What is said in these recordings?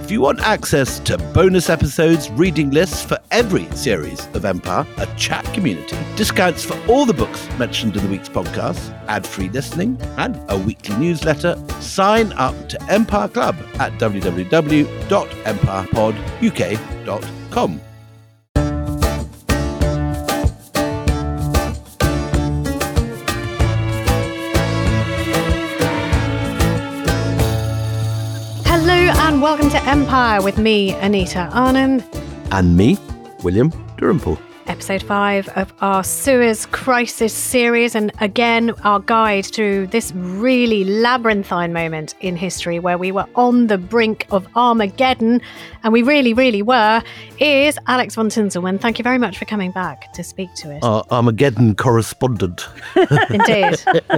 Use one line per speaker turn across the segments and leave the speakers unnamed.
If you want access to bonus episodes, reading lists for every series of Empire, a chat community, discounts for all the books mentioned in the week's podcast, ad-free listening, and a weekly newsletter, sign up to Empire Club at www.empirepoduk.com.
And welcome to Empire with me, Anita Arnhem.
And me, William Dalrymple.
Episode 5 of our Suez Crisis series, and again, our guide through this really labyrinthine moment in history where we were on the brink of Armageddon, and we really, really were, is Alex von Tinselmann. Thank you very much for coming back to speak to us.
Our Armageddon correspondent.
Indeed.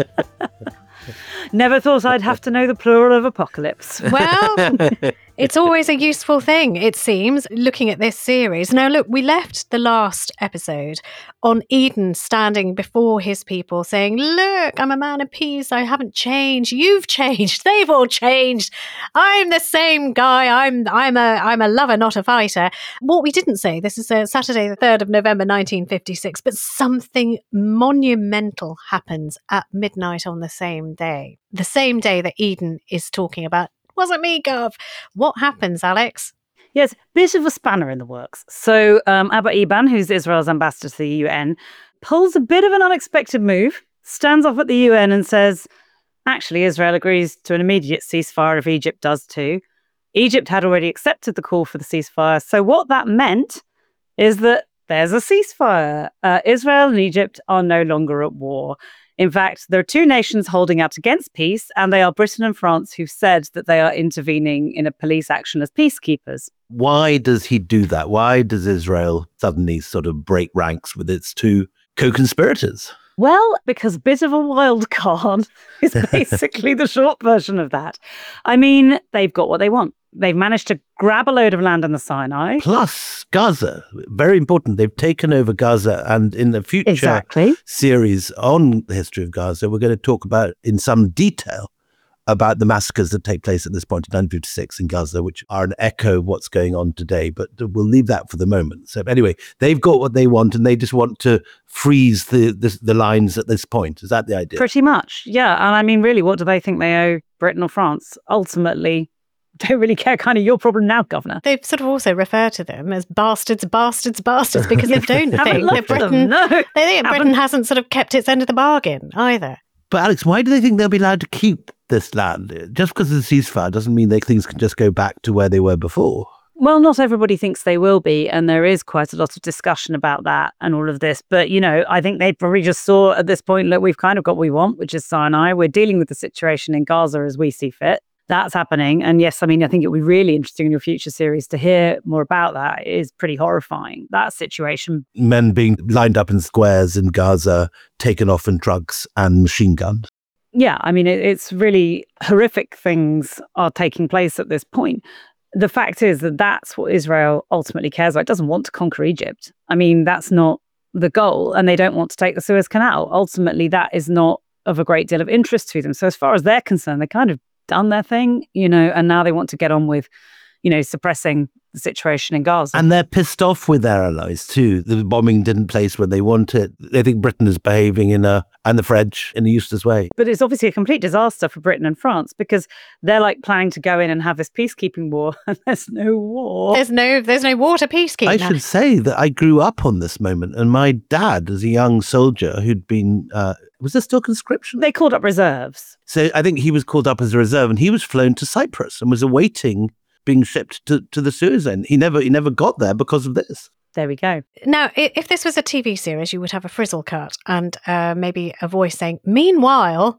Never thought I'd have to know the plural of apocalypse.
Well, it's always a useful thing, it seems, looking at this series. Now, look, we left the last episode on Eden standing before his people saying, look, I'm a man of peace. I haven't changed. You've changed. They've all changed. I'm the same guy. I'm a lover, not a fighter. What we didn't say, this is Saturday, the 3rd of November, 1956, but something monumental happens at midnight on the same day that Eden is talking about. Wasn't me, Gov. What happens, Alex?
Yes, bit of a spanner in the works. So Abba Eban, who's Israel's ambassador to the UN, pulls a bit of an unexpected move, stands off at the UN and says, actually, Israel agrees to an immediate ceasefire if Egypt does too. Egypt had already accepted the call for the ceasefire. So what that meant is that there's a ceasefire. Israel and Egypt are no longer at war. In fact, there are two nations holding out against peace, and they are Britain and France, who've said that they are intervening in a police action as peacekeepers.
Why does he do that? Why does Israel suddenly sort of break ranks with its two co-conspirators?
Well, because a bit of a wild card is basically the short version of that. I mean, they've got what they want. They've managed to grab a load of land in the Sinai.
Plus Gaza. Very important. They've taken over Gaza. And in the future series on the history of Gaza, we're going to talk about in some detail about the massacres that take place at this point in 1956 in Gaza, which are an echo of what's going on today. But we'll leave that for the moment. So anyway, they've got what they want, and they just want to freeze the lines at this point. Is that the idea?
Pretty much, yeah. And I mean, really, what do they think they owe Britain or France? Ultimately, don't really care, kind of your problem now, Governor.
They sort of also refer to them as bastards, because they don't think that Britain, Britain hasn't sort of kept its end of the bargain either.
But Alex, why do they think they'll be allowed to keep this land? Just because of the ceasefire doesn't mean that things can just go back to where they were before.
Well, not everybody thinks they will be, and there is quite a lot of discussion about that and all of this. But, you know, I think they probably just saw at this point, look, we've kind of got what we want, which is Sinai. We're dealing with the situation in Gaza as we see fit. That's happening. And yes, I mean, I think it would be really interesting in your future series to hear more about that. It is pretty horrifying, that situation.
Men being lined up in squares in Gaza, taken off in trucks and machine gunned.
Yeah, I mean, it's really horrific things are taking place at this point. The fact is that that's what Israel ultimately cares about. It doesn't want to conquer Egypt. I mean, that's not the goal. And they don't want to take the Suez Canal. Ultimately, that is not of a great deal of interest to them. So as far as they're concerned, they kind of done their thing, you know, and now they want to get on with, you know, suppressing the situation in Gaza.
And they're pissed off with their allies too. The bombing didn't place where they want it. They think Britain is behaving and the French in a useless way.
But it's obviously a complete disaster for Britain and France because they're like planning to go in and have this peacekeeping war, and there's no war.
There's no war to peacekeep.
I should say that I grew up on this moment, and my dad, as a young soldier who'd been was there still conscription?
They called up reserves.
So I think he was called up as a reserve, and he was flown to Cyprus and was awaiting being shipped to the Suez end. He never got there because of this.
There we go.
Now, if this was a TV series, you would have a frizzle cut and maybe a voice saying, meanwhile,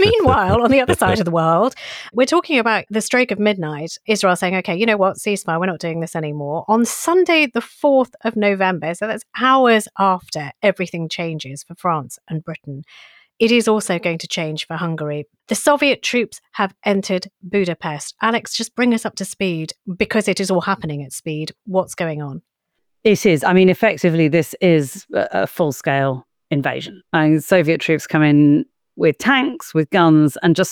on the other side of the world, we're talking about the stroke of midnight, Israel saying, okay, you know what, ceasefire, we're not doing this anymore. On Sunday, the 4th of November, so that's hours after everything changes for France and Britain, it is also going to change for Hungary. The Soviet troops have entered Budapest. Alex, just bring us up to speed, because it is all happening at speed. What's going on?
It is. I mean, effectively, this is a full-scale invasion. Soviet troops come in with tanks, with guns, and just start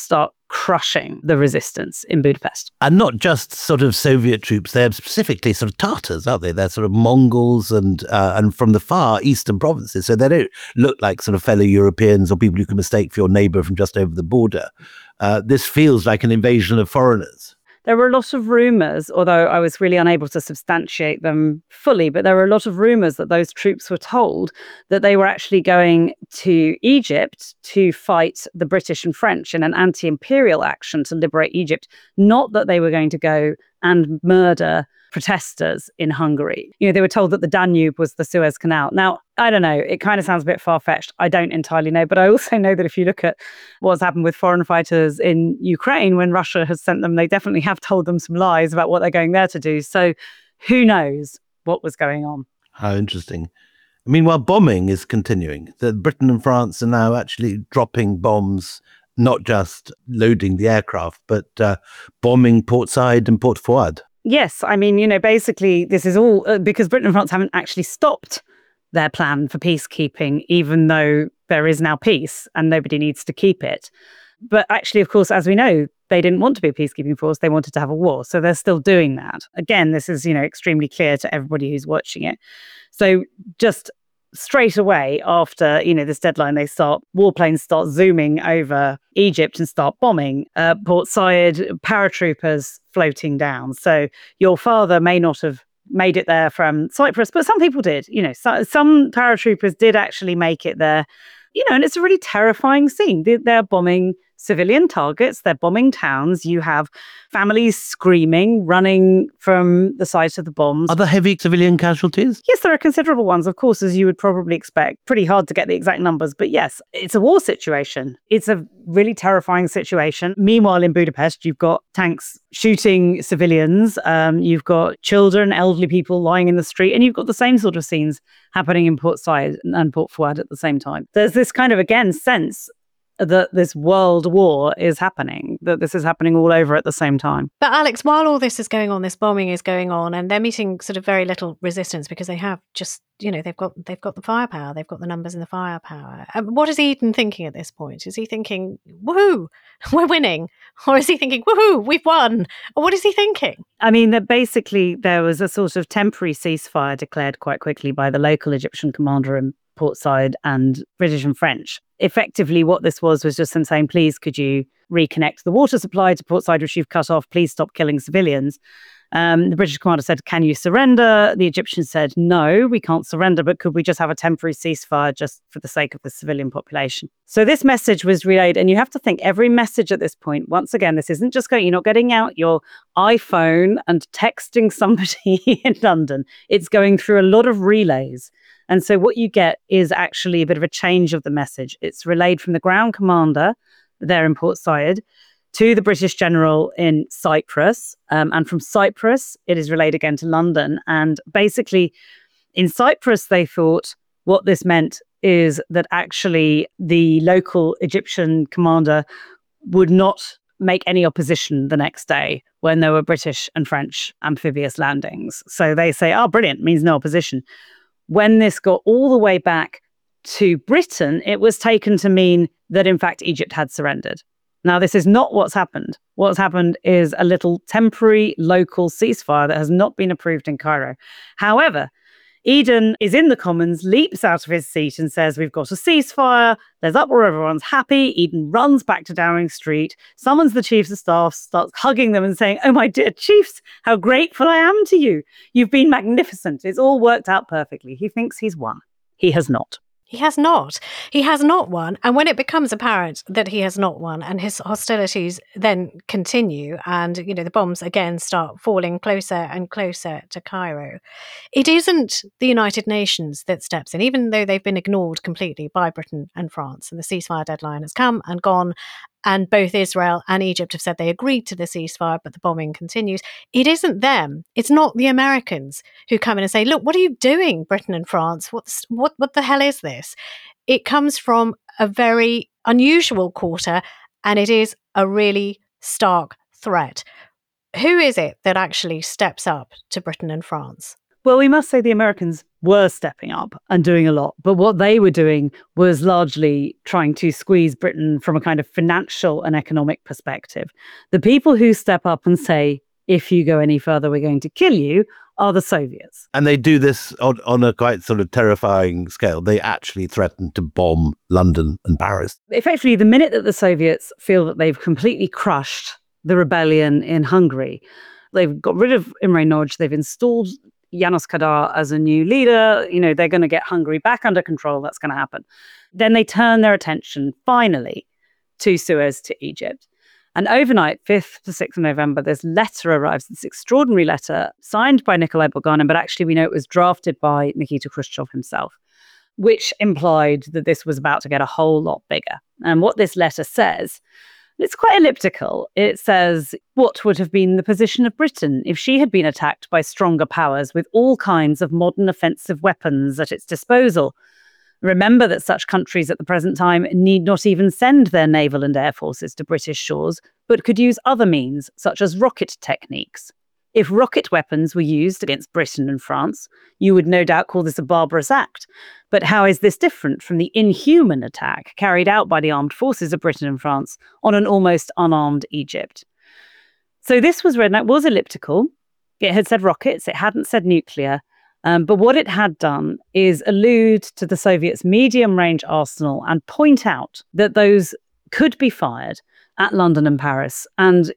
crushing the resistance in Budapest.
And not just sort of Soviet troops, they're specifically sort of Tatars, aren't they? They're sort of Mongols and from the far eastern provinces. So they don't look like sort of fellow Europeans or people you can mistake for your neighbour from just over the border. This feels like an invasion of foreigners.
There were a lot of rumours, although I was really unable to substantiate them fully, but there were a lot of rumours that those troops were told that they were actually going to Egypt to fight the British and French in an anti-imperial action to liberate Egypt, not that they were going to go and murder protesters in Hungary. They were told that the Danube was the Suez Canal. Now, I don't know, it kind of sounds a bit far-fetched. I don't entirely know, but I also know that if you look at what's happened with foreign fighters in Ukraine, when Russia has sent them, they definitely have told them some lies about what they're going there to do. So who knows what was going on?
How interesting. Meanwhile, bombing is continuing. Britain and France are now actually dropping bombs, not just loading the aircraft, but bombing Port Said and Port Fouad.
Yes, I mean, basically this is all because Britain and France haven't actually stopped their plan for peacekeeping, even though there is now peace and nobody needs to keep it. But actually, of course, as we know, they didn't want to be a peacekeeping force. They wanted to have a war. So they're still doing that. Again, this is, extremely clear to everybody who's watching it. So just straight away after, this deadline, warplanes start zooming over Egypt and start bombing Port Said, paratroopers floating down. So your father may not have made it there from Cyprus, but some people did. Some paratroopers did actually make it there. And it's a really terrifying scene. They're bombing civilian targets. They're bombing towns. You have families screaming, running from the site of the bombs.
Are there heavy civilian casualties?
Yes, there are considerable ones, of course, as you would probably expect. Pretty hard to get the exact numbers, but yes, it's a war situation. It's a really terrifying situation. Meanwhile, in Budapest, you've got tanks shooting civilians. You've got children, elderly people lying in the street, and you've got the same sort of scenes happening in Port Said and Port Fouad at the same time. There's this kind of, again, sense that this world war is happening, that this is happening all over at the same time.
But Alex, while all this is going on, this bombing is going on, and they're meeting sort of very little resistance because they have just, they've got the firepower, they've got the numbers and the firepower. What is Eden thinking at this point? Is he thinking, woohoo, we're winning? Or is he thinking, woohoo, we've won? Or what is he thinking?
I mean, that basically there was a sort of temporary ceasefire declared quite quickly by the local Egyptian commander in Port Said and British and French. Effectively, what this was just them saying, please, could you reconnect the water supply to Port Said, which you've cut off? Please stop killing civilians. The British commander said, can you surrender? The Egyptians said, no, we can't surrender, but could we just have a temporary ceasefire just for the sake of the civilian population? So this message was relayed, and you have to think every message at this point, once again, this isn't just you're not getting out your iPhone and texting somebody in London. It's going through a lot of relays. And so what you get is actually a bit of a change of the message. It's relayed from the ground commander there in Port Said to the British general in Cyprus. And from Cyprus, it is relayed again to London. And basically, in Cyprus, they thought what this meant is that actually the local Egyptian commander would not make any opposition the next day when there were British and French amphibious landings. So they say, brilliant, means no opposition. When this got all the way back to Britain, it was taken to mean that, in fact, Egypt had surrendered. Now, this is not what's happened. What's happened is a little temporary local ceasefire that has not been approved in Cairo. However, Eden is in the Commons, leaps out of his seat and says, we've got a ceasefire. There's uproar, everyone's happy. Eden runs back to Downing Street, summons the chiefs of staff, starts hugging them and saying, oh, my dear chiefs, how grateful I am to you. You've been magnificent. It's all worked out perfectly. He thinks he's won. He has not.
He has not. He has not won. And when it becomes apparent that he has not won and his hostilities then continue and, the bombs again start falling closer and closer to Cairo, it isn't the United Nations that steps in, even though they've been ignored completely by Britain and France. And the ceasefire deadline has come and gone. And both Israel and Egypt have said they agreed to the ceasefire, but the bombing continues. It isn't them. It's not the Americans who come in and say, look, what are you doing, Britain and France? What the hell is this? It comes from a very unusual quarter, and it is a really stark threat. Who is it that actually steps up to Britain and France?
Well, we must say the Americans were stepping up and doing a lot. But what they were doing was largely trying to squeeze Britain from a kind of financial and economic perspective. The people who step up and say, if you go any further, we're going to kill you, are the Soviets.
And they do this on a quite sort of terrifying scale. They actually threaten to bomb London and Paris.
Effectively, the minute that the Soviets feel that they've completely crushed the rebellion in Hungary, they've got rid of Imre Nagy, they've installed János Kadar as a new leader, they're going to get Hungary back under control. That's going to happen. Then they turn their attention finally to Suez, to Egypt. And overnight, 5th to 6th of November, this letter arrives, this extraordinary letter signed by Nikolai Bulganin, but actually we know it was drafted by Nikita Khrushchev himself, which implied that this was about to get a whole lot bigger. And what this letter says, it's quite elliptical. It says, what would have been the position of Britain if she had been attacked by stronger powers with all kinds of modern offensive weapons at its disposal? Remember that such countries at the present time need not even send their naval and air forces to British shores, but could use other means, such as rocket techniques. If rocket weapons were used against Britain and France, you would no doubt call this a barbarous act. But how is this different from the inhuman attack carried out by the armed forces of Britain and France on an almost unarmed Egypt? So this was read, and it was elliptical. It had said rockets, it hadn't said nuclear. But what it had done is allude to the Soviets' medium-range arsenal and point out that those could be fired at London and Paris. And,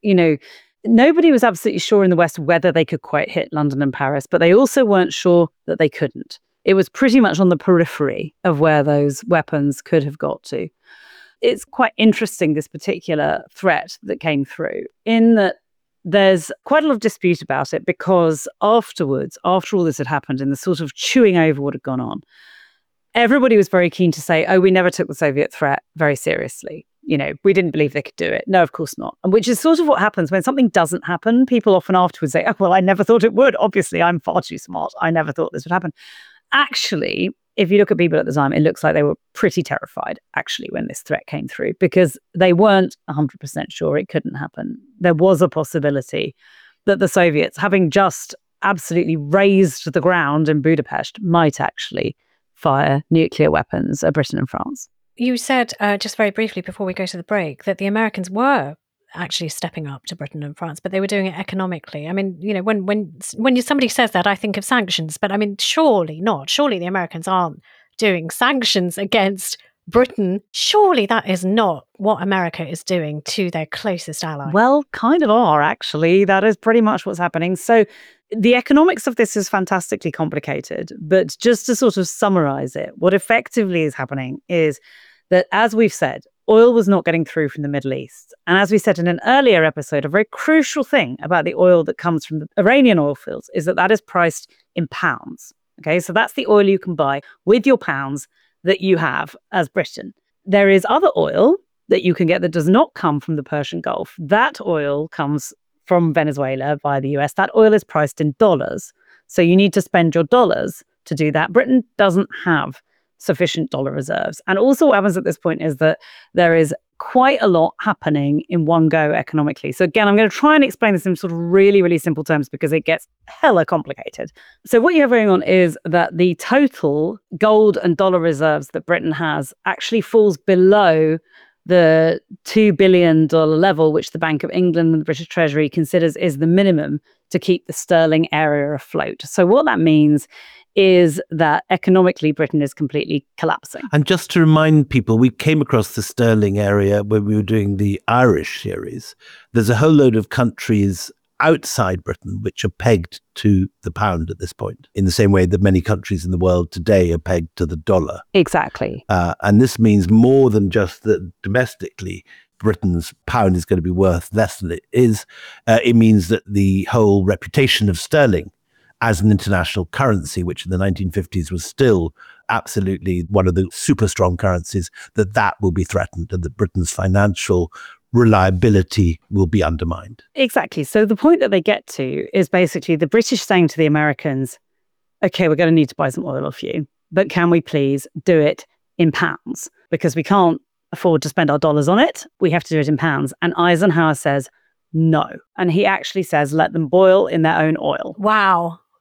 nobody was absolutely sure in the West whether they could quite hit London and Paris, but they also weren't sure that they couldn't. It was pretty much on the periphery of where those weapons could have got to. It's quite interesting, this particular threat that came through, in that there's quite a lot of dispute about it, because afterwards, after all this had happened and the sort of chewing over what had gone on, everybody was very keen to say, oh, we never took the Soviet threat very seriously. We didn't believe they could do it. No, of course not. And which is sort of what happens when something doesn't happen. People often afterwards say, oh, well, I never thought it would. Obviously, I'm far too smart. I never thought this would happen. Actually, if you look at people at the time, it looks like they were pretty terrified, actually, when this threat came through, because they weren't 100% sure it couldn't happen. There was a possibility that the Soviets, having just absolutely razed the ground in Budapest, might actually fire nuclear weapons at Britain and France.
You said, just very briefly before we go to the break, that the Americans were actually stepping up to Britain and France, but they were doing it economically. I mean, when somebody says that, I think of sanctions, but I mean, surely not. Surely the Americans aren't doing sanctions against Britain. Surely that is not what America is doing to their closest ally.
Well, kind of are, actually. That is pretty much what's happening. So the economics of this is fantastically complicated, but just to sort of summarize it, what effectively is happening is that, as we've said, oil was not getting through from the Middle East. And as we said in an earlier episode, a very crucial thing about the oil that comes from the Iranian oil fields is that is priced in pounds. Okay, so that's the oil you can buy with your pounds that you have as Britain. There is other oil that you can get that does not come from the Persian Gulf. That oil comes from Venezuela via the US. That oil is priced in dollars. So you need to spend your dollars to do that. Britain doesn't have sufficient dollar reserves. And also what happens at this point is that there is quite a lot happening in one go economically. So again, I'm going to try and explain this in sort of really, really simple terms because it gets hella complicated. So what you have going on is that the total gold and dollar reserves that Britain has actually falls below the $2 billion level, which the Bank of England and the British Treasury considers is the minimum to keep the sterling area afloat. So what that means is that economically Britain is completely collapsing.
And just to remind people, we came across the sterling area when we were doing the Irish series. There's a whole load of countries outside Britain which are pegged to the pound at this point, in the same way that many countries in the world today are pegged to the dollar.
Exactly.
And this means more than just that domestically Britain's pound is going to be worth less than it is. It means that the whole reputation of sterling as an international currency, which in the 1950s was still absolutely one of the super strong currencies, that will be threatened and that Britain's financial reliability will be undermined.
Exactly. So the point that they get to is basically the British saying to the Americans, okay, we're going to need to buy some oil off you, but can we please do it in pounds? Because we can't afford to spend our dollars on it. We have to do it in pounds. And Eisenhower says, no. And he actually says, let them boil in their own oil.
Wow.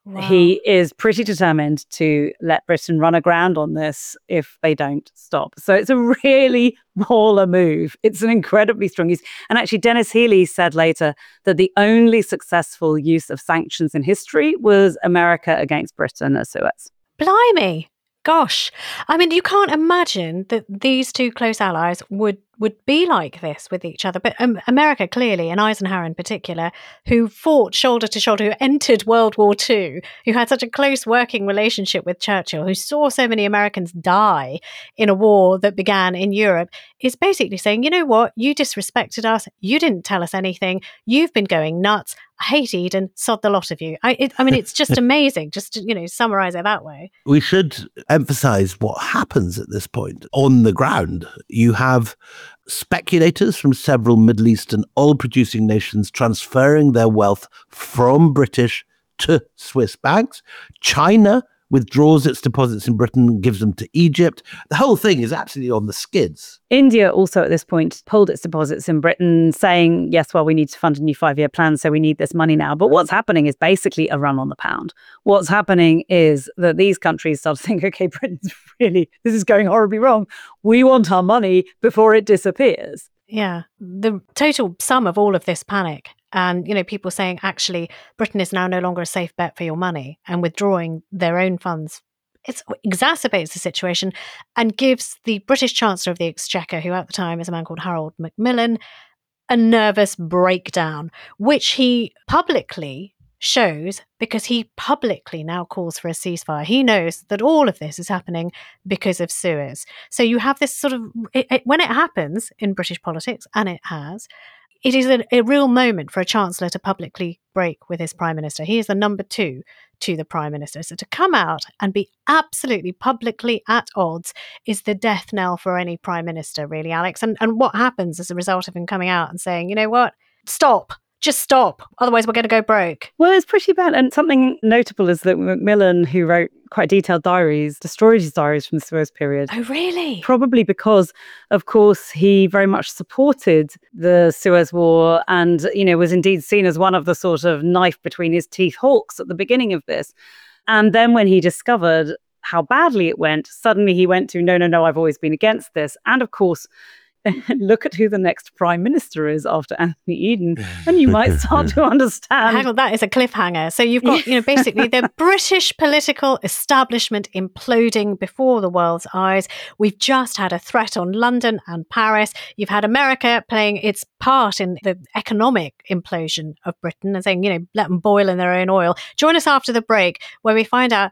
Wow.
He is pretty determined to let Britain run aground on this if they don't stop. So it's a really baller move. It's an incredibly strong use. And actually, Denis Healey said later that the only successful use of sanctions in history was America against Britain at Suez.
Blimey. Gosh. I mean, you can't imagine that these two close allies would be like this with each other. But America, clearly, and Eisenhower in particular, who fought shoulder to shoulder, who entered World War II, who had such a close working relationship with Churchill, who saw so many Americans die in a war that began in Europe, is basically saying, you know what, you disrespected us, you didn't tell us anything, you've been going nuts, I hate Eden, sod the lot of you. I mean, it's just amazing, just to, summarize it that way.
We should emphasize what happens at this point on the ground. You have speculators from several Middle Eastern oil-producing nations transferring their wealth from British to Swiss banks. China withdraws its deposits in Britain and gives them to Egypt. The whole thing is absolutely on the skids.
India also at this point pulled its deposits in Britain, saying, yes, well, we need to fund a new 5-year plan, so we need this money now. But what's happening is basically a run on the pound. What's happening is that these countries start to think, okay, Britain's this is going horribly wrong. We want our money before it disappears.
Yeah. The total sum of all of this panic and, people saying, actually, Britain is now no longer a safe bet for your money and withdrawing their own funds. It exacerbates the situation and gives the British Chancellor of the Exchequer, who at the time is a man called Harold Macmillan, a nervous breakdown, which he publicly shows because he publicly now calls for a ceasefire. He knows that all of this is happening because of Suez. So you have this sort of, when it happens in British politics, and it has, it is a real moment for a chancellor to publicly break with his prime minister. He is the number 2 to the prime minister. So to come out and be absolutely publicly at odds is the death knell for any prime minister, really, Alex. And what happens as a result of him coming out and saying, you know what, stop. Just stop. Otherwise, we're going to go broke.
Well, it's pretty bad. And something notable is that Macmillan, who wrote quite detailed diaries, destroyed his diaries from the Suez period.
Oh, really?
Probably because, of course, he very much supported the Suez War and, was indeed seen as one of the sort of knife between his teeth hawks at the beginning of this. And then when he discovered how badly it went, suddenly he went to, no, I've always been against this. And of course, look at who the next prime minister is after Anthony Eden, and you might start to understand.
Hang on, that is a cliffhanger. So you've got, basically the British political establishment imploding before the world's eyes. We've just had a threat on London and Paris. You've had America playing its part in the economic implosion of Britain and saying, let them boil in their own oil. Join us after the break where we find out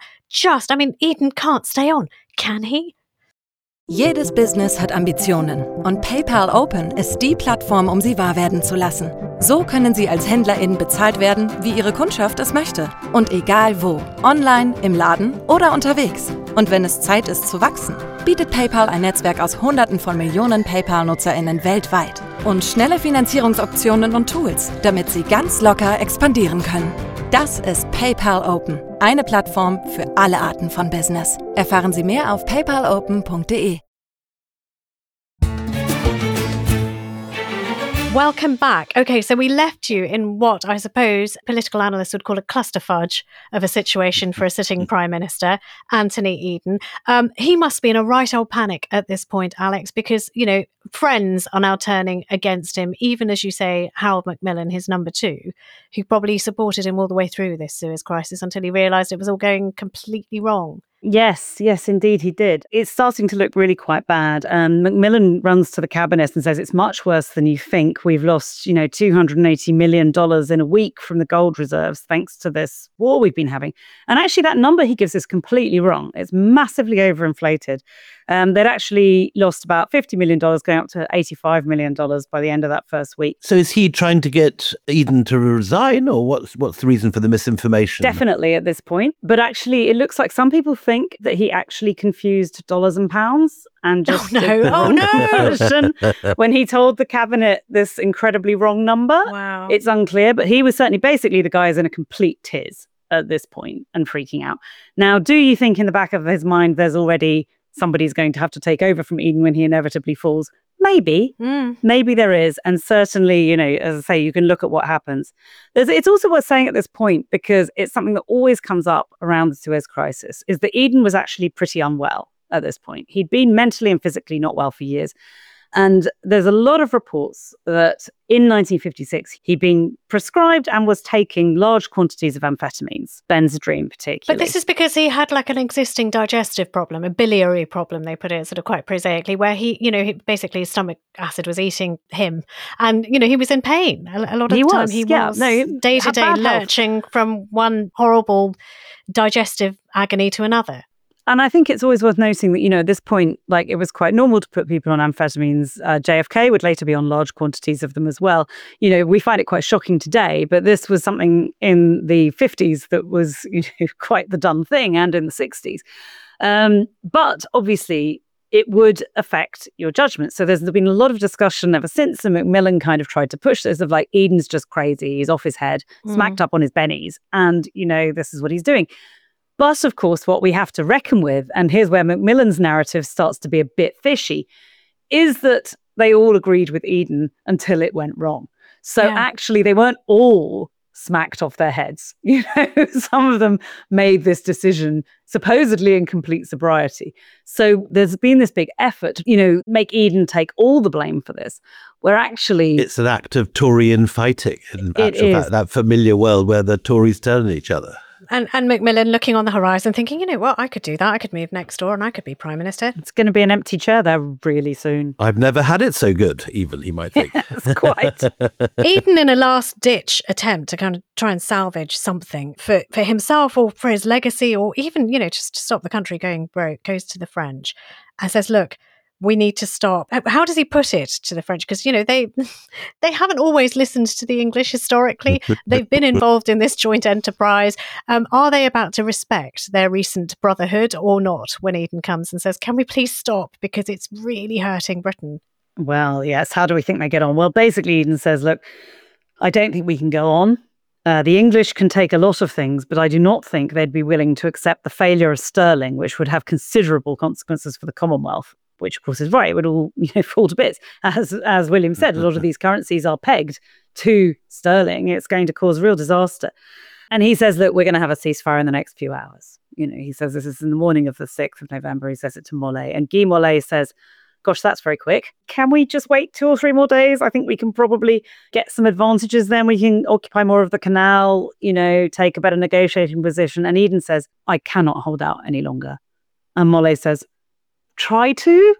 Eden can't stay on, can he?
Jedes Business hat Ambitionen und PayPal Open ist die Plattform, um sie wahr werden zu lassen. So können Sie als HändlerInnen bezahlt werden, wie Ihre Kundschaft es möchte. Und egal wo, online, im Laden oder unterwegs. Und wenn es Zeit ist zu wachsen, bietet PayPal ein Netzwerk aus Hunderten von Millionen PayPal-NutzerInnen weltweit. Und schnelle Finanzierungsoptionen und Tools, damit Sie ganz locker expandieren können. Das ist PayPal Open, eine Plattform für alle Arten von Business. Erfahren Sie mehr auf paypalopen.de.
Welcome back. Okay, so we left you in what I suppose political analysts would call a clusterfudge of a situation for a sitting Prime Minister, Anthony Eden. He must be in a right old panic at this point, Alex, because, friends are now turning against him, even as you say, Harold Macmillan, his number 2, who probably supported him all the way through this Suez crisis until he realised it was all going completely wrong.
Yes, indeed he did. It's starting to look really quite bad. Macmillan runs to the cabinet and says it's much worse than you think. We've lost, $280 million in a week from the gold reserves thanks to this war we've been having. And actually that number he gives is completely wrong. It's massively overinflated. They'd actually lost about $50 million, going up to $85 million by the end of that first week.
So is he trying to get Eden to resign, or what's the reason for the misinformation?
Definitely at this point. But actually, it looks like some people think that he actually confused dollars and pounds and just version when he told the cabinet this incredibly wrong number.
Wow.
It's unclear, but he was certainly basically the guy is in a complete tiz at this point and freaking out. Now, do you think in the back of his mind there's already somebody's going to have to take over from Eden when he inevitably falls? Maybe there is. And certainly, as I say, you can look at what happens. It's also worth saying at this point, because it's something that always comes up around the Suez Crisis, is that Eden was actually pretty unwell at this point. He'd been mentally and physically not well for years. And there's a lot of reports that in 1956, he'd been prescribed and was taking large quantities of amphetamines, Benzedrine particularly.
But this is because he had like an existing digestive problem, a biliary problem, they put it sort of quite prosaically, where he basically his stomach acid was eating him. And, he was in pain. A lot of the time he was day-to-day lurching from one horrible digestive agony to another.
And I think it's always worth noting that, at this point, like, it was quite normal to put people on amphetamines. JFK would later be on large quantities of them as well. We find it quite shocking today, but this was something in the 50s that was, quite the done thing, and in the 60s. But obviously, it would affect your judgment. So there's been a lot of discussion ever since, and Macmillan kind of tried to push this of like, Eden's just crazy, he's off his head, smacked up on his bennies, and, this is what he's doing. But, of course, what we have to reckon with, and here's where Macmillan's narrative starts to be a bit fishy, is that they all agreed with Eden until it went wrong. So actually, they weren't all smacked off their heads. Some of them made this decision supposedly in complete sobriety. So there's been this big effort, make Eden take all the blame for this, where actually...
It's an act of Tory infighting, in actual fact, that familiar world where the Tories turn on each other.
And Macmillan looking on the horizon thinking, I could do that. I could move next door and I could be Prime Minister.
It's going to be an empty chair there really soon.
I've never had it so good, even, he might think.
Yes, quite.
Eden, in a last-ditch attempt to kind of try and salvage something for himself or for his legacy, or even, just to stop the country going broke, goes to the French and says, look, we need to stop. How does he put it to the French? Because, they haven't always listened to the English historically. They've been involved in this joint enterprise. Are they about to respect their recent brotherhood or not when Eden comes and says, can we please stop? Because it's really hurting Britain.
Well, yes. How do we think they get on? Well, basically, Eden says, look, I don't think we can go on. The English can take a lot of things, but I do not think they'd be willing to accept the failure of sterling, which would have considerable consequences for the Commonwealth. Which, of course, is right. It would all fall to bits. As William said, a lot of these currencies are pegged to sterling. It's going to cause real disaster. And he says, look, we're going to have a ceasefire in the next few hours. He says this is in the morning of the 6th of November. He says it to Mollet. And Guy Mollet says, gosh, that's very quick. Can we just wait 2 or 3 more days? I think we can probably get some advantages then. We can occupy more of the canal, take a better negotiating position. And Eden says, I cannot hold out any longer. And Mollet says, try to?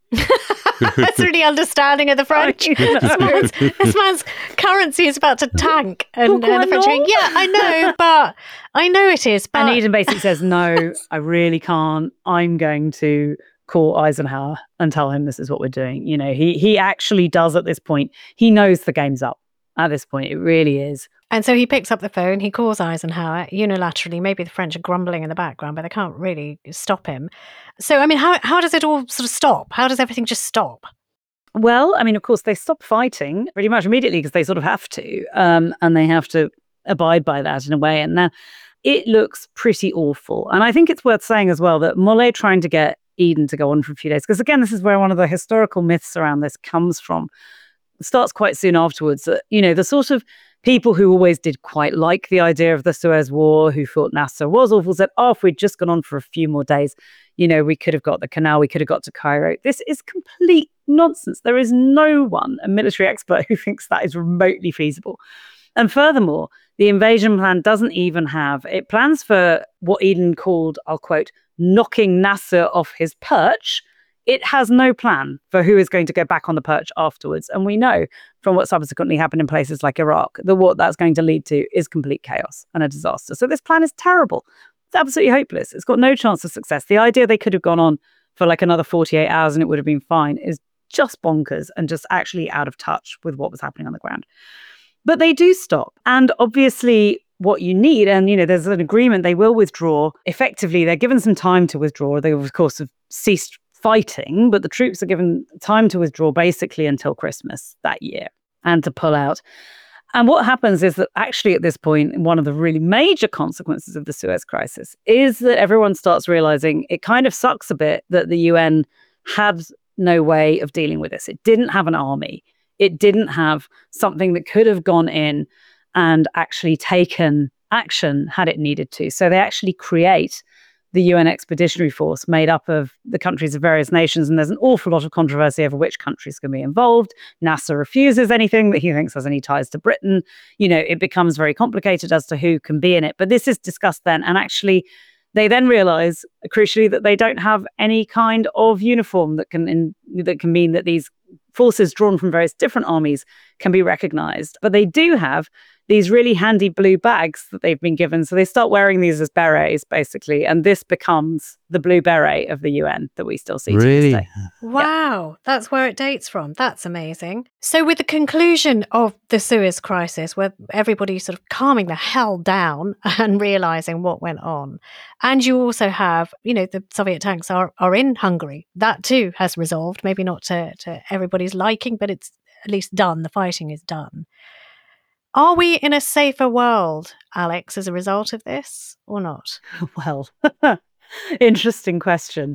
That's really understanding of the French. This man's currency is about to tank. And the French are going, yeah, I know, but I know it is. But...
And Eden basically says, no, I really can't. I'm going to call Eisenhower and tell him this is what we're doing. He actually does at this point. He knows the game's up at this point. It really is.
And so he picks up the phone, he calls Eisenhower unilaterally. Maybe the French are grumbling in the background, but they can't really stop him. So, I mean, how does it all sort of stop? How does everything just stop?
Well, I mean, of course, they stop fighting pretty much immediately because they sort of have to. And they have to abide by that in a way. And now it looks pretty awful. And I think it's worth saying as well that Mollet trying to get Eden to go on for a few days, because again, this is where one of the historical myths around this comes from. It starts quite soon afterwards that, the sort of people who always did quite like the idea of the Suez War, who thought Nasser was awful, said, if we'd just gone on for a few more days, we could have got the canal, we could have got to Cairo. This is complete nonsense. There is no one, a military expert, who thinks that is remotely feasible. And furthermore, the invasion plan doesn't even have, it plans for what Eden called, I'll quote, knocking Nasser off his perch. It has no plan for who is going to go back on the perch afterwards. And we know from what subsequently happened in places like Iraq that what that's going to lead to is complete chaos and a disaster. So this plan is terrible. It's absolutely hopeless. It's got no chance of success. The idea they could have gone on for like another 48 hours and it would have been fine is just bonkers and just actually out of touch with what was happening on the ground. But they do stop. And obviously what you need, and there's an agreement, they will withdraw. Effectively, they're given some time to withdraw. They, of course, have ceased fighting, but the troops are given time to withdraw basically until Christmas that year and to pull out. And what happens is that actually at this point, one of the really major consequences of the Suez Crisis is that everyone starts realizing it kind of sucks a bit that the UN had no way of dealing with this. It didn't have an army. It didn't have something that could have gone in and actually taken action had it needed to. So they actually create the UN Expeditionary Force made up of the countries of various nations, and there's an awful lot of controversy over which countries can be involved. Nasser refuses anything that he thinks has any ties to Britain. It becomes very complicated as to who can be in it. But this is discussed then, and actually they then realize, crucially, that they don't have any kind of uniform that can mean that these forces drawn from various different armies can be recognized. But they do have these really handy blue bags that they've been given. So they start wearing these as berets, basically. And this becomes the blue beret of the UN that we still see to this day.
Wow, that's where it dates from. That's amazing. So with the conclusion of the Suez Crisis, where everybody sort of calming the hell down and realizing what went on, and you also have, the Soviet tanks are in Hungary. That too has resolved, maybe not to everybody's liking, but it's at least done. The fighting is done. Are we in a safer world, Alex, as a result of this or not?
Well, interesting question.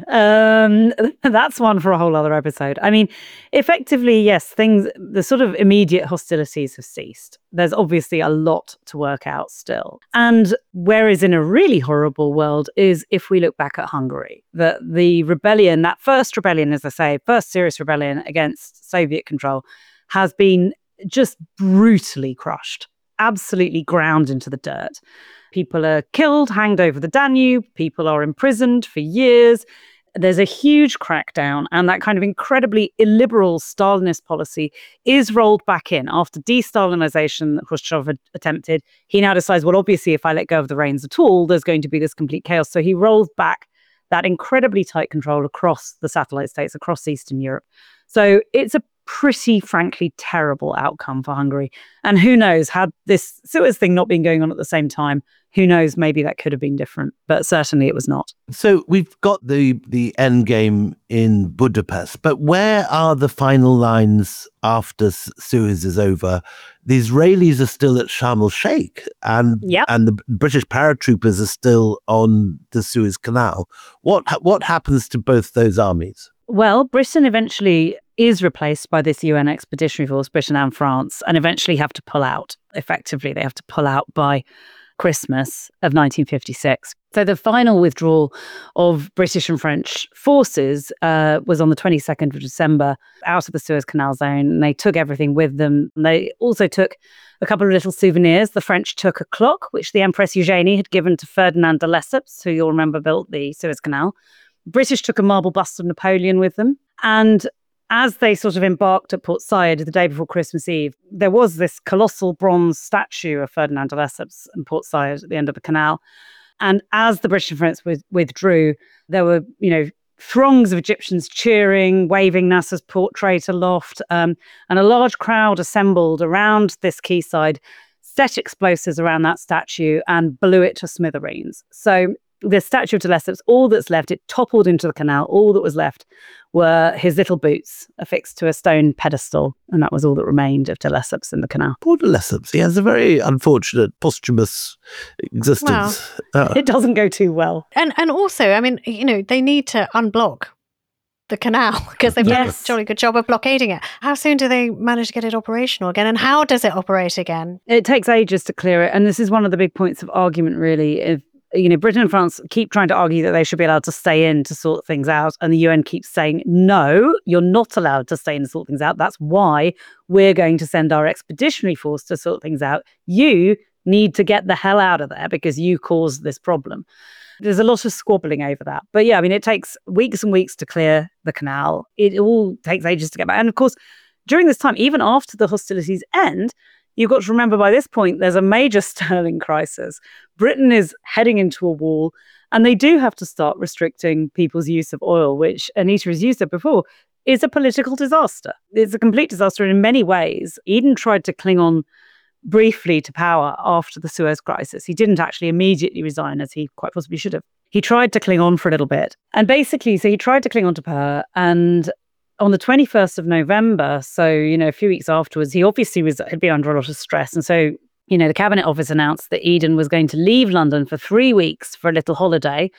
That's one for a whole other episode. I mean, effectively, yes, the sort of immediate hostilities have ceased. There's obviously a lot to work out still. And whereas in a really horrible world is if we look back at Hungary, the rebellion, that first rebellion, as I say, first serious rebellion against Soviet control, has been just brutally crushed, absolutely ground into the dirt. People are killed, hanged over the Danube. People are imprisoned for years. There's a huge crackdown, and that kind of incredibly illiberal Stalinist policy is rolled back in after de-Stalinization that Khrushchev had attempted. He now decides, well, obviously, if I let go of the reins at all, there's going to be this complete chaos. So he rolls back that incredibly tight control across the satellite states, across Eastern Europe. So it's a pretty, frankly, terrible outcome for Hungary. And who knows, had this Suez thing not been going on at the same time, who knows, maybe that could have been different. But certainly it was not.
So we've got the end game in Budapest, but where are the final lines after Suez is over? The Israelis are still at Sharm el-Sheikh, and the British paratroopers are still on the Suez Canal. What happens to both those armies?
Well, Britain eventually is replaced by this UN Expeditionary Force, Britain and France, and eventually have to pull out. Effectively, they have to pull out by Christmas of 1956. So the final withdrawal of British and French forces was on the 22nd of December out of the Suez Canal zone. And they took everything with them. And they also took a couple of little souvenirs. The French took a clock, which the Empress Eugénie had given to Ferdinand de Lesseps, who you'll remember built the Suez Canal. British took a marble bust of Napoleon with them. And as they sort of embarked at Port Said the day before Christmas Eve, there was this colossal bronze statue of Ferdinand de Lesseps in Port Said at the end of the canal. And as the British and French withdrew, there were, throngs of Egyptians cheering, waving Nasser's portrait aloft, and a large crowd assembled around this quayside, set explosives around that statue and blew it to smithereens. So the statue of de Lesseps, all that's left, it toppled into the canal. All that was left were his little boots affixed to a stone pedestal. And that was all that remained of de Lesseps in the canal.
Poor de Lesseps. He has a very unfortunate posthumous existence.
It doesn't go too well.
And also, I mean, they need to unblock the canal because they've done a jolly good job of blockading it. How soon do they manage to get it operational again? And how does it operate again?
It takes ages to clear it. And this is one of the big points of argument, really. If Britain and France keep trying to argue that they should be allowed to stay in to sort things out. And the UN keeps saying, no, you're not allowed to stay in to sort things out. That's why we're going to send our expeditionary force to sort things out. You need to get the hell out of there because you caused this problem. There's a lot of squabbling over that. But it takes weeks and weeks to clear the canal. It all takes ages to get back. And of course, during this time, even after the hostilities end, you've got to remember by this point, there's a major sterling crisis. Britain is heading into a wall, and they do have to start restricting people's use of oil, which Anita has used it before, is a political disaster. It's a complete disaster in many ways. Eden tried to cling on briefly to power after the Suez Crisis. He didn't actually immediately resign, as he quite possibly should have. He tried to cling on for a little bit. And basically, so he tried to cling on to power, and on the 21st of November, so, a few weeks afterwards, he obviously had been under a lot of stress. And so, the Cabinet Office announced that Eden was going to leave London for 3 weeks for a little holiday.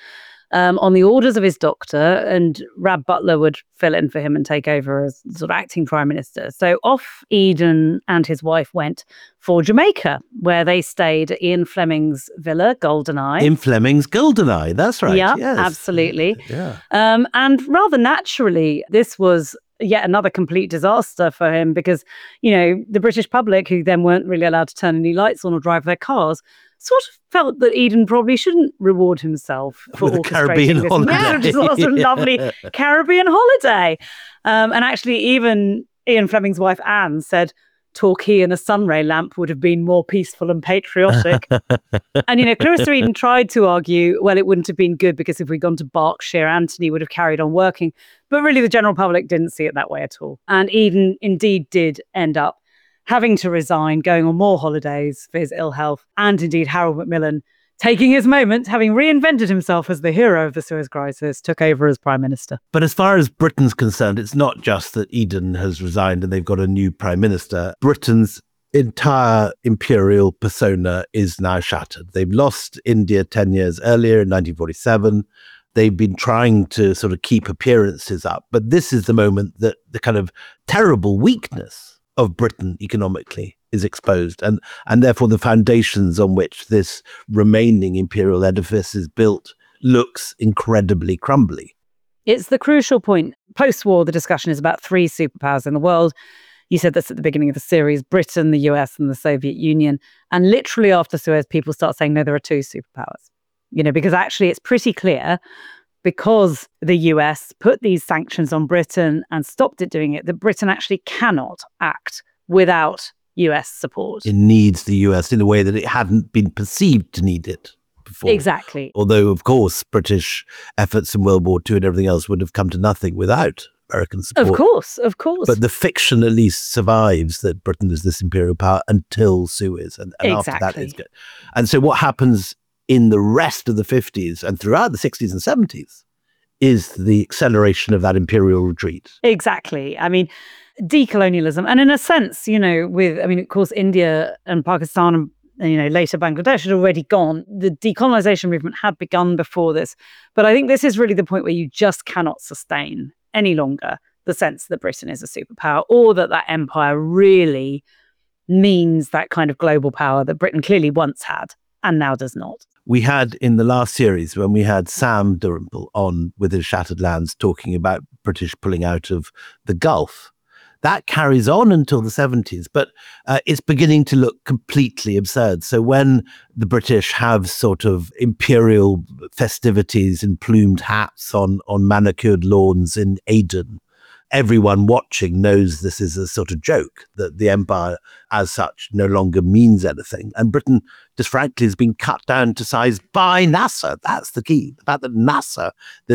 on the orders of his doctor, and Rab Butler would fill in for him and take over as sort of acting prime minister. So off Eden and his wife went for Jamaica, where they stayed at Ian Fleming's villa, Goldeneye.
In Fleming's Goldeneye, that's right.
Yeah,
yes.
Absolutely.
Yeah.
And rather naturally, this was yet another complete disaster for him because, the British public, who then weren't really allowed to turn any lights on or drive their cars, sort of felt that Eden probably shouldn't reward himself for
With a Caribbean
this
holiday.
massive disaster, lovely Caribbean holiday. And actually, even Ian Fleming's wife, Anne, said Torquay and a sunray lamp would have been more peaceful and patriotic. And, Clarissa Eden tried to argue, well, it wouldn't have been good because if we'd gone to Berkshire, Anthony would have carried on working. But really, the general public didn't see it that way at all. And Eden indeed did end up having to resign, going on more holidays for his ill health, and indeed Harold Macmillan, taking his moment, having reinvented himself as the hero of the Suez Crisis, took over as Prime Minister.
But as far as Britain's concerned, it's not just that Eden has resigned and they've got a new Prime Minister. Britain's entire imperial persona is now shattered. They've lost India 10 years earlier in 1947. They've been trying to sort of keep appearances up. But this is the moment that the kind of terrible weakness of Britain economically is exposed, and therefore the foundations on which this remaining imperial edifice is built looks incredibly crumbly.
It's the crucial point. Post-war, the discussion is about three superpowers in the world. You said this at the beginning of the series: Britain, the US, and the Soviet Union. And literally after Suez, people start saying, no, there are two superpowers. Because actually it's pretty clear, because the US put these sanctions on Britain and stopped it doing it, that Britain actually cannot act without US support.
It needs the US in a way that it hadn't been perceived to need it before.
Exactly.
Although, of course, British efforts in World War II and everything else would have come to nothing without American support.
Of course.
But the fiction at least survives that Britain is this imperial power until Suez. And
exactly.
After that, it's good. And so what happens in the rest of the 50s and throughout the 60s and 70s is the acceleration of that imperial retreat.
Exactly. I mean, decolonialism. And in a sense, of course, India and Pakistan and, later Bangladesh had already gone. The decolonization movement had begun before this. But I think this is really the point where you just cannot sustain any longer the sense that Britain is a superpower, or that empire really means that kind of global power that Britain clearly once had and now does not.
We had in the last series, when we had Sam Dalrymple on with his Shattered Lands talking about British pulling out of the Gulf. That carries on until the 70s, but it's beginning to look completely absurd. So when the British have sort of imperial festivities and plumed hats on manicured lawns in Aden, everyone watching knows this is a sort of joke, that the empire as such no longer means anything. And Britain, just frankly, has been cut down to size by Nasser. That's the key. The fact that Nasser,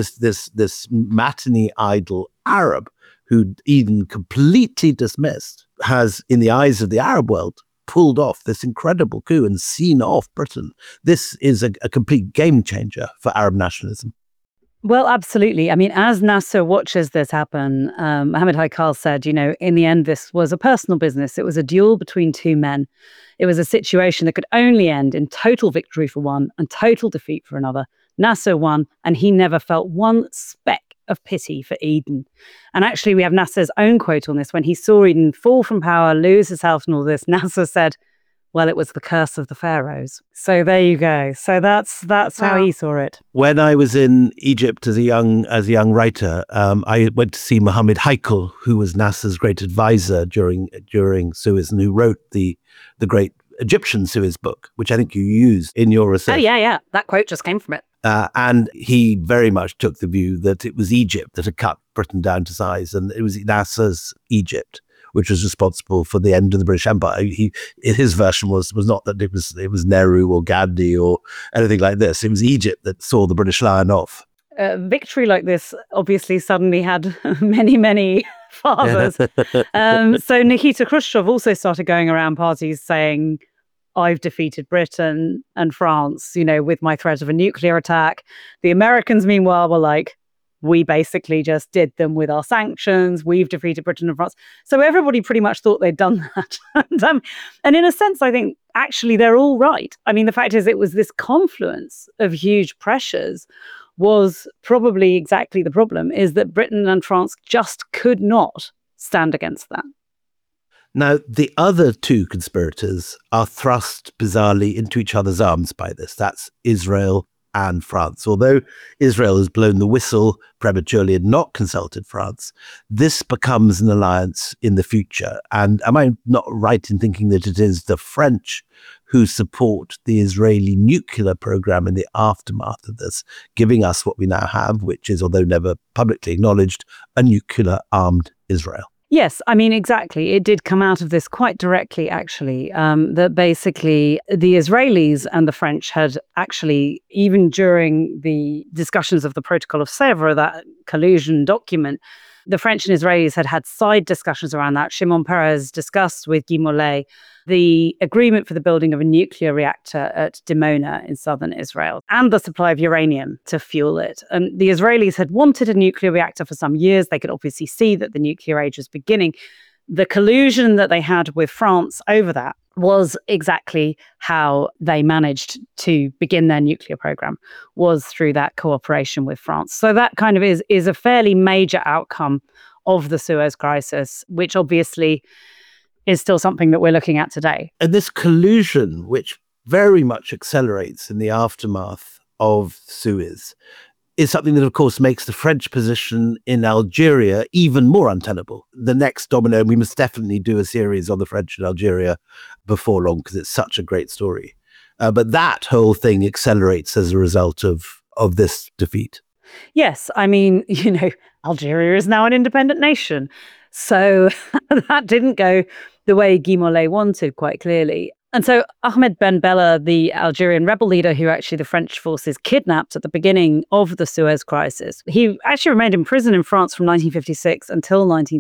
this matinee idol Arab, who Eden completely dismissed, has, in the eyes of the Arab world, pulled off this incredible coup and seen off Britain. This is a complete game changer for Arab nationalism.
Well, absolutely. I mean, as Nasser watches this happen, Mohammed Haikal said, in the end, this was a personal business. It was a duel between two men. It was a situation that could only end in total victory for one and total defeat for another. Nasser won, and he never felt one speck of pity for Eden. And actually, we have Nasser's own quote on this. When he saw Eden fall from power, lose his health and all this, Nasser said, well, it was the curse of the pharaohs. So there you go. So that's how he saw it.
When I was in Egypt as a young writer, I went to see Mohammed Haikal, who was Nasser's great advisor during Suez, and who wrote the great Egyptian Suez book, which I think you used in your research.
Oh yeah, that quote just came from it.
And he very much took the view that it was Egypt that had cut Britain down to size, and it was Nasser's Egypt which was responsible for the end of the British Empire. His version was not that it was Nehru or Gandhi or anything like this. It was Egypt that saw the British lion off.
Victory like this obviously suddenly had many fathers. So Nikita Khrushchev also started going around parties saying, I've defeated Britain and France, with my threat of a nuclear attack. The Americans, meanwhile, were like, we basically just did them with our sanctions. We've defeated Britain and France. So everybody pretty much thought they'd done that. And in a sense, I think actually they're all right. I mean, the fact is it was this confluence of huge pressures was probably exactly the problem, is that Britain and France just could not stand against that.
Now, the other two conspirators are thrust bizarrely into each other's arms by this. That's Israel and France. Although Israel has blown the whistle prematurely and not consulted France, this becomes an alliance in the future. And am I not right in thinking that it is the French who support the Israeli nuclear program in the aftermath of this, giving us what we now have, which is, although never publicly acknowledged, a nuclear-armed Israel?
Yes, I mean, exactly. It did come out of this quite directly, actually, that basically the Israelis and the French had actually, even during the discussions of the Protocol of Sèvres, that collusion document, the French and Israelis had side discussions around that. Shimon Peres discussed with Guy Mollet the agreement for the building of a nuclear reactor at Dimona in southern Israel and the supply of uranium to fuel it. And the Israelis had wanted a nuclear reactor for some years. They could obviously see that the nuclear age was beginning. The collusion that they had with France over that was exactly how they managed to begin their nuclear program, was through that cooperation with France. So that kind of is a fairly major outcome of the Suez Crisis, which obviously is still something that we're looking at today.
And this collusion, which very much accelerates in the aftermath of Suez, is something that, of course, makes the French position in Algeria even more untenable. The next domino, we must definitely do a series on the French in Algeria before long, because it's such a great story. But that whole thing accelerates as a result of this defeat.
Yes, I mean, Algeria is now an independent nation. So that didn't go the way Guy Mollet wanted, quite clearly. And so Ahmed Ben Bella, the Algerian rebel leader who actually the French forces kidnapped at the beginning of the Suez Crisis, he actually remained in prison in France from 1956 until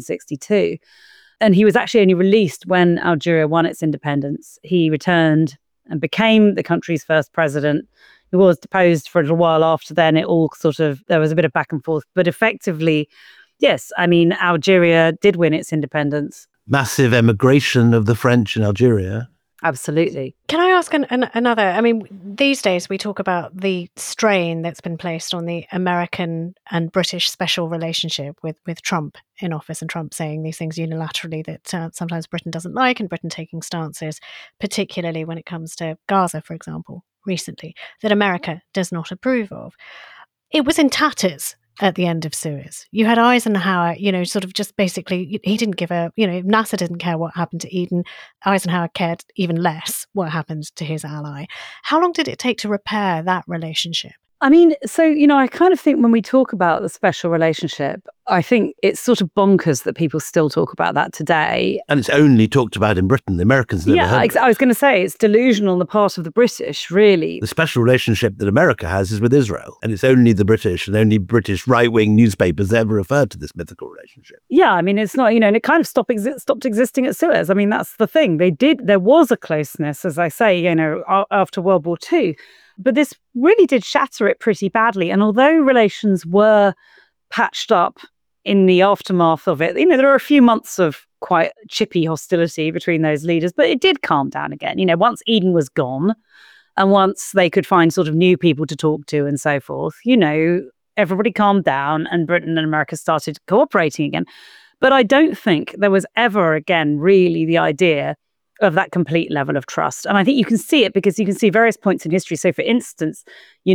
1962. And he was actually only released when Algeria won its independence. He returned and became the country's first president. He was deposed for a little while after then. It all there was a bit of back and forth. But effectively, yes, I mean, Algeria did win its independence.
Massive emigration of the French in Algeria.
Absolutely.
Can I ask another? I mean, these days we talk about the strain that's been placed on the American and British special relationship with Trump in office, and Trump saying these things unilaterally that sometimes Britain doesn't like, and Britain taking stances, particularly when it comes to Gaza, for example, recently, that America does not approve of. It was in tatters at the end of Suez. You had Eisenhower, sort of just basically, he didn't give Nasser didn't care what happened to Eden. Eisenhower cared even less what happened to his ally. How long did it take to repair that relationship?
I mean, so, I kind of think when we talk about the special relationship, I think it's sort of bonkers that people still talk about that today.
And it's only talked about in Britain. The Americans never heard of it.
I was going to say, it's delusional on the part of the British, really.
The special relationship that America has is with Israel. And it's only the British and only British right-wing newspapers that ever referred to this mythical relationship.
Yeah, I mean, it's not, and it kind of stopped existing at Suez. I mean, that's the thing. There was a closeness, as I say, after World War II. But this really did shatter it pretty badly. And although relations were patched up in the aftermath of it, there were a few months of quite chippy hostility between those leaders, but it did calm down again. Once Eden was gone and once they could find sort of new people to talk to and so forth, everybody calmed down and Britain and America started cooperating again. But I don't think there was ever again really the idea of that complete level of trust. And I think you can see it because you can see various points in history. So for instance,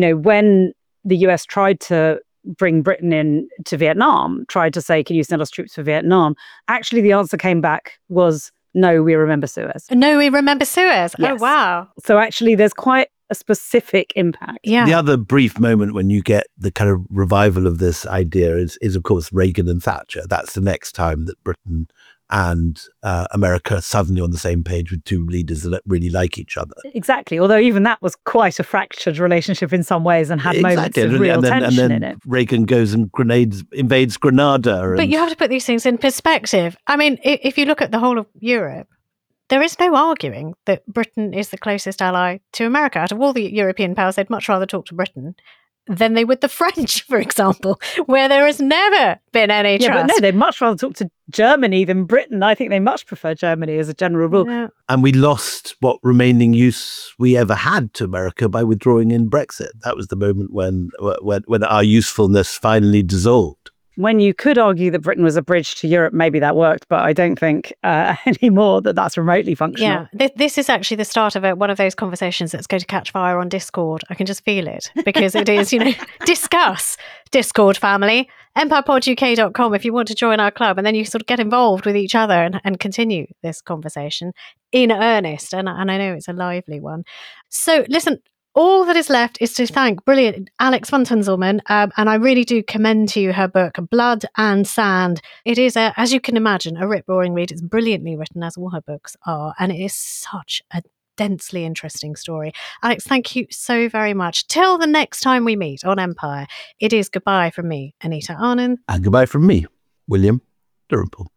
when the US tried to bring Britain in to Vietnam, tried to say, can you send us troops for Vietnam? Actually, the answer came back was, no, we remember Suez.
No, we remember Suez.
Yes.
Oh, wow.
So actually, there's quite a specific impact.
Yeah.
The other brief moment when you get the kind of revival of this idea is of course, Reagan and Thatcher. That's the next time that Britain and America are suddenly on the same page with two leaders that really like each other.
Exactly. Although even that was quite a fractured relationship in some ways and had moments of real tension in it.
Reagan goes and invades Grenada.
But you have to put these things in perspective. I mean, if you look at the whole of Europe, there is no arguing that Britain is the closest ally to America. Out of all the European powers, they'd much rather talk to Britain than they would the French, for example, where there has never been any trust.
Yeah, but no, they'd much rather talk to Germany than Britain. I think they much prefer Germany as a general rule.
Yeah.
And we lost what remaining use we ever had to America by withdrawing in Brexit. That was the moment when our usefulness finally dissolved.
When you could argue that Britain was a bridge to Europe, maybe that worked, but I don't think anymore that that's remotely functional.
Yeah, this is actually the start of one of those conversations that's going to catch fire on Discord. I can just feel it, because it is, discuss, Discord family, empirepoduk.com if you want to join our club, and then you sort of get involved with each other and continue this conversation in earnest. And I know it's a lively one. So listen, all that is left is to thank brilliant Alex von Tunzelmann, and I really do commend to you her book, Blood and Sand. It is, as you can imagine, a rip-roaring read. It's brilliantly written, as all her books are, and it is such a densely interesting story. Alex, thank you so very much. Till the next time we meet on Empire, it is goodbye from me, Anita Arnon.
And goodbye from me, William Dalrymple.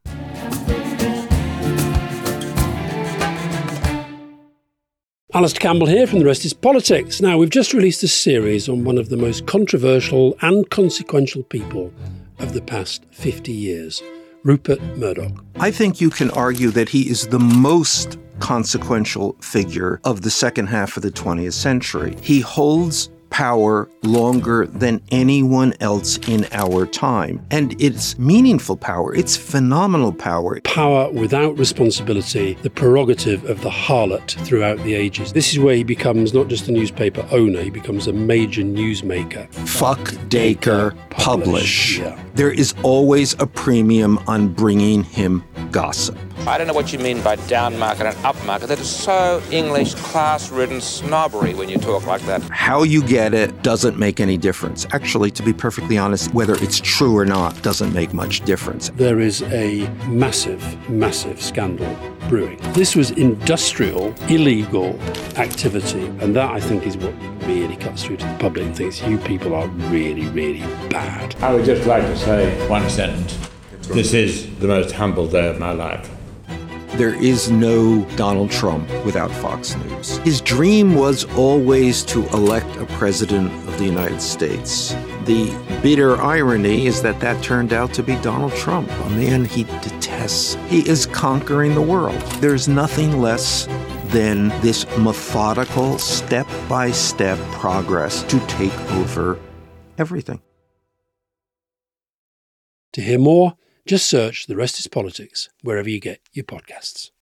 Alistair Campbell here from The Rest is Politics. Now, we've just released a series on one of the most controversial and consequential people of the past 50 years, Rupert Murdoch.
I think you can argue that he is the most consequential figure of the second half of the 20th century. He holds power longer than anyone else in our time. And it's meaningful power. It's phenomenal power.
Power without responsibility, the prerogative of the harlot throughout the ages. This is where he becomes not just a newspaper owner, he becomes a major newsmaker.
Fuck, Dacre, publish.
Yeah.
There is always a premium on bringing him gossip.
I don't know what you mean by down market and up market. That is so English, class-ridden snobbery when you talk like that.
How you get it doesn't make any difference. Actually, to be perfectly honest, whether it's true or not doesn't make much difference.
There is a massive, massive scandal brewing. This was industrial, illegal activity, and that, I think, is what really cuts through to the public and thinks you people are really, really bad.
I would just like to say one sentence. This is the most humble day of my life.
There is no Donald Trump without Fox News. His dream was always to elect a president of the United States. The bitter irony is that turned out to be Donald Trump, a man he detests. He is conquering the world. There's nothing less than this methodical, step-by-step progress to take over everything.
To hear more, just search The Rest is Politics wherever you get your podcasts.